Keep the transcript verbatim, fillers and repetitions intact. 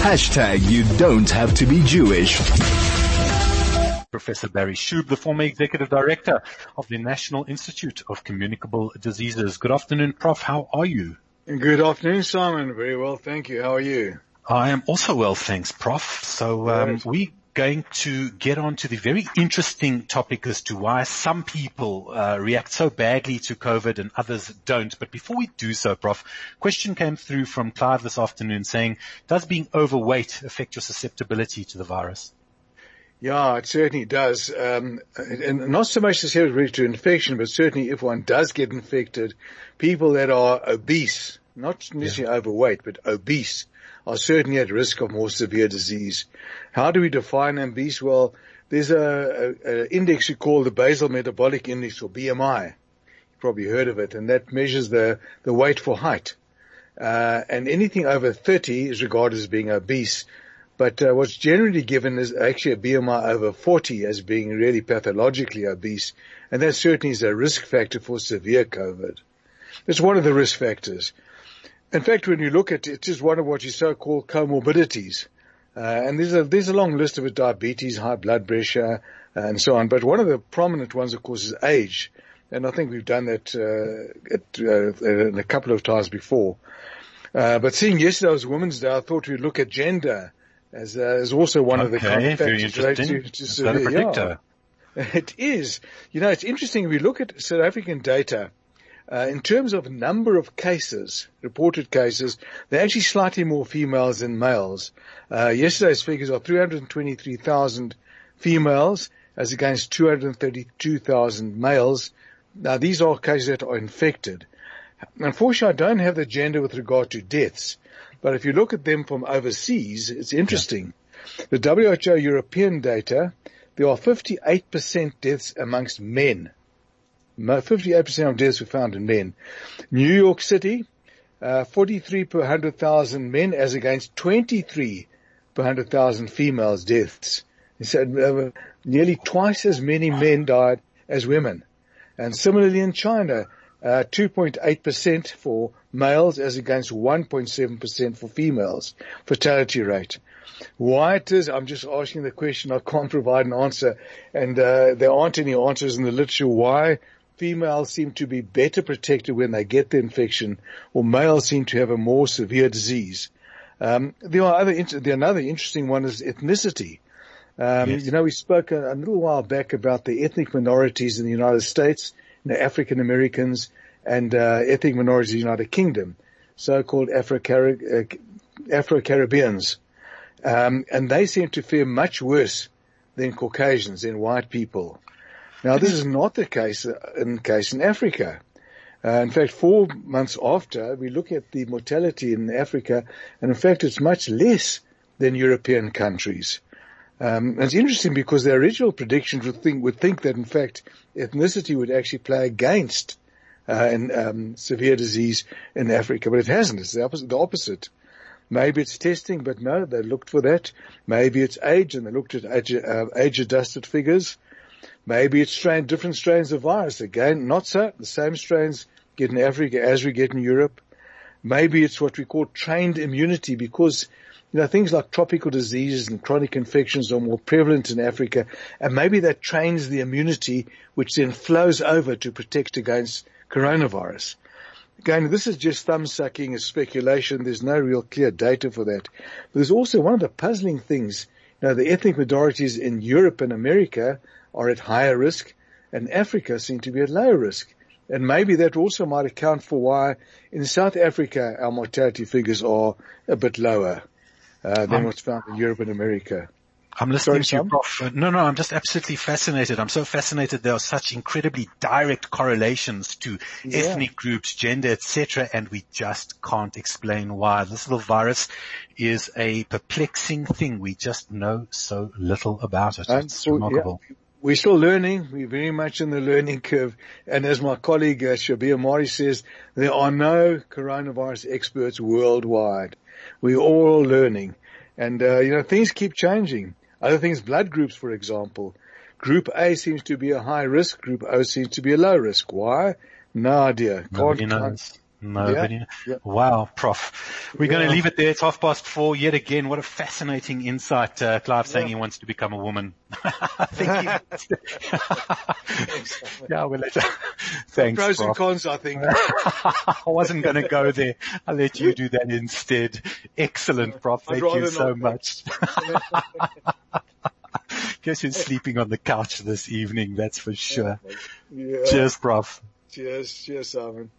Hashtag you don't have to be Jewish. Professor Barry Shub, the former Executive Director of the National Institute of Communicable Diseases. Good afternoon, Professor How are you? Good afternoon, Simon. Very well, thank you. How are you? I am also well, thanks, Professor So um, we going to get on to the very interesting topic as to why some people uh, react so badly to COVID and others don't. But before we do so, Professor question came through from Clive this afternoon saying, does being overweight affect your susceptibility to the virus? Yeah, it certainly does. Um, and not so much susceptibility to infection, but certainly if one does get infected, people that are obese, not necessarily yeah. overweight, but obese, are certainly at risk of more severe disease. How do we define obese? Well, there's a, a, a index we call the basal metabolic index, or B M I. You've probably heard of it, and that measures the, the weight for height. Uh, and anything over thirty is regarded as being obese. But uh, what's generally given is actually a B M I over forty as being really pathologically obese, and that certainly is a risk factor for severe COVID. It's one of the risk factors. In fact, when you look at it, it is one of what you so-called comorbidities. Uh, and there's a, there's a long list of it: diabetes, high blood pressure, and so on. But one of the prominent ones, of course, is age. And I think we've done that uh, at, uh, a couple of times before. Uh, but seeing yesterday was Women's Day, I thought we'd look at gender as, uh, as also one okay, of the factors related to, to is that a predictor? Yeah. It is. You know, it's interesting. If we look at South African data, Uh, in terms of number of cases, reported cases, they're actually slightly more females than males. Uh, yesterday's figures are three hundred twenty-three thousand females as against two hundred thirty-two thousand males. Now, these are cases that are infected. Unfortunately, I don't have the gender with regard to deaths, but if you look at them from overseas, it's interesting. Yeah. The W H O European data, there are fifty-eight percent deaths amongst men. fifty-eight percent of deaths were found in men. New York City, uh, forty-three per one hundred thousand men as against twenty-three per one hundred thousand females deaths. So uh, nearly twice as many men died as women. And similarly in China, uh, two point eight percent for males as against one point seven percent for females, fatality rate. Why it is, I'm just asking the question, I can't provide an answer. And uh, there aren't any answers in the literature why females seem to be better protected when they get the infection, or males seem to have a more severe disease. Um, there are other, there another interesting one is ethnicity. Um, yes. You know, we spoke a, a little while back about the ethnic minorities in the United States, you know, African Americans and uh, ethnic minorities in the United Kingdom, so-called Afro-Caribbeans. Um, and they seem to fare much worse than Caucasians, than white people. Now, this is not the case in case in Africa. Uh, in fact, four months after, we look at the mortality in Africa, and in fact, it's much less than European countries. Um, and it's interesting because the original predictions would think, would think that, in fact, ethnicity would actually play against uh, in, um, severe disease in Africa, but it hasn't. It's the opposite. The opposite. Maybe it's testing, but no, they looked for that. Maybe it's age, and they looked at age, uh, age-adjusted figures. Maybe it's strain, different strains of virus. Again, not so. The same strains get in Africa as we get in Europe. Maybe it's what we call trained immunity because, you know, things like tropical diseases and chronic infections are more prevalent in Africa. And maybe that trains the immunity, which then flows over to protect against coronavirus. Again, this is just thumb-sucking, a speculation. There's no real clear data for that. But there's also one of the puzzling things. You know, the ethnic minorities in Europe and America are at higher risk, and Africa seem to be at lower risk. And maybe that also might account for why in South Africa our mortality figures are a bit lower uh, than um, what's found in Europe and America. I'm listening Sorry, to you, Prof No, no, I'm just absolutely fascinated. I'm so fascinated there are such incredibly direct correlations to yeah. ethnic groups, gender, et cetera, and we just can't explain why. This little virus is a perplexing thing. We just know so little about it. It's so, remarkable. Yeah. We're still learning. We're very much in the learning curve. And as my colleague uh, Shabir Mari says, there are no coronavirus experts worldwide. We're all learning. And, uh, you know, things keep changing. Other things, blood groups, for example. Group A seems to be a high risk. Group O seems to be a low risk. Why? No idea. Nobody knows. Nobody. Yeah, yeah. Wow, Prof. We're Yeah. going to leave it there. It's half past four yet again. What a fascinating insight. Uh, Clive saying Yeah. he wants to become a woman. I think he Yeah, well, thanks, Pros and Prof. cons, I think. I wasn't going to go there. I'll let you do that instead. Excellent, Prof. I'd Thank you rather so not. much. Guess you're sleeping on the couch this evening, that's for sure. Yeah. Cheers, Prof. Cheers. Cheers, Simon.